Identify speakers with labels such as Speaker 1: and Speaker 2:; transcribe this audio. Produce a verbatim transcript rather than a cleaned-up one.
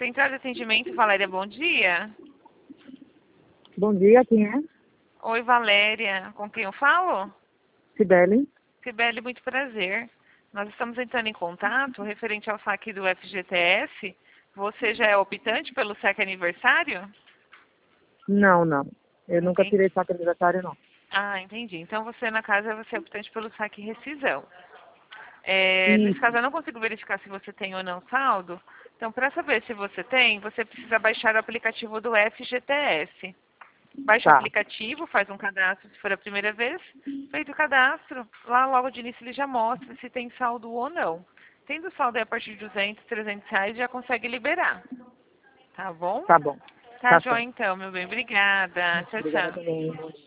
Speaker 1: Central de Atendimento, Valéria, bom dia.
Speaker 2: Bom dia, quem é?
Speaker 1: Oi, Valéria. Com quem eu falo?
Speaker 2: Cibele.
Speaker 1: Cibele, muito prazer. Nós estamos entrando em contato referente ao saque do F G T S. Você já é optante pelo saque aniversário?
Speaker 2: Não, não. Eu nunca
Speaker 1: Entendi.
Speaker 2: tirei saque aniversário, não.
Speaker 1: Ah, entendi. Então você na casa você é optante pelo saque e rescisão. É, nesse caso eu não consigo verificar se você tem ou não saldo. Então, para saber se você tem, você precisa baixar o aplicativo do F G T S. Baixa o
Speaker 2: Tá,
Speaker 1: aplicativo, faz um cadastro se for a primeira vez. Feito o cadastro, lá logo de início ele já mostra se tem saldo ou não. Tendo saldo aí a partir de duzentos, trezentos reais, já consegue liberar. Tá bom?
Speaker 2: tá bom.
Speaker 1: Tá
Speaker 2: Tá
Speaker 1: joia
Speaker 2: certo.
Speaker 1: então, meu bem. Obrigada. Tchau,
Speaker 2: Obrigada
Speaker 1: tchau.
Speaker 2: também. Bom dia.